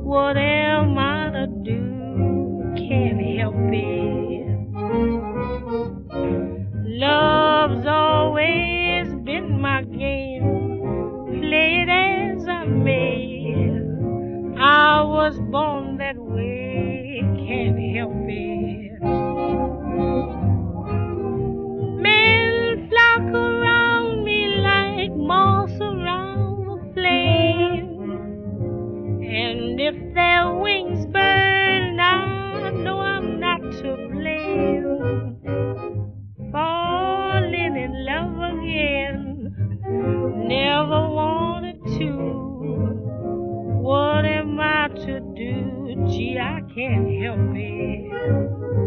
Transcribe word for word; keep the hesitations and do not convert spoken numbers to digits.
What am I to do? Can't help it. Love's always been my game, play it as I may. I was born that way, can't help it. Men flock around me like moths around a flame, and if their wings burn, I know I'm not to blame. Falling in love again, never wanted to. What am I to do? Gee, I can't help it.